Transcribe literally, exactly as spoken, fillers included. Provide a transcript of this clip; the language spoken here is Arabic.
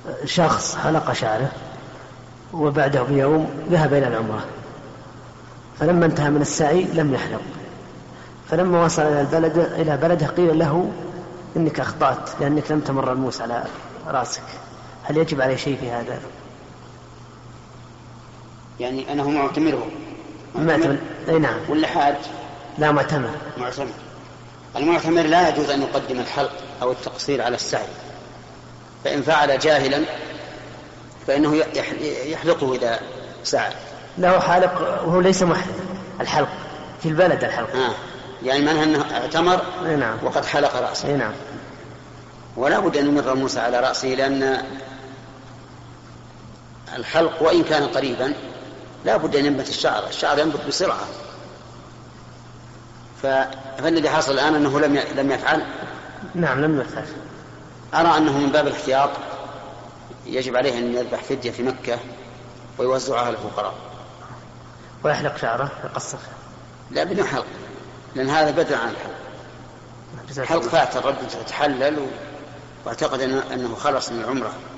شخص حلق شعره وبعده بيوم ذهب إلى العمرة، فلما انتهى من السعي لم يحلق، فلما وصل إلى البلد إلى بلده قيل له إنك أخطأت لأنك لم تمر الموس على رأسك، هل يجب عليه شيء في هذا؟ يعني أنه معتمره معتمر. أي نعم. ولا حاج؟ لا، معتمر. معتمر. المعتمر لا يجوز أن يقدم الحلق أو التقصير على السعي، فإن فعل جاهلا فإنه يحلقه إذا سعى. له حالق وهو ليس محرم، الحلق في البلد الحلق. آه. يعني معنى أنه اعتمر نعم. وقد حلق رأسه. نعم. ولا بد أن يمر موسى على رأسه، لأن الحلق وإن كان قريبا لا بد أن ينبت الشعر، الشعر ينبت بسرعة، فالذي حصل الآن أنه لم لم يفعل. نعم لم يفعل. أرى أنه من باب الاحتياط يجب عليه أن يذبح فدية في مكة ويوزعها على الفقراء. ويحلق شعره يقصر؟ لا، بدون حلق، لأن هذا بدل عن الحلق. حلق فات الرجل تحلل واعتقد أنه خلص من العمرة.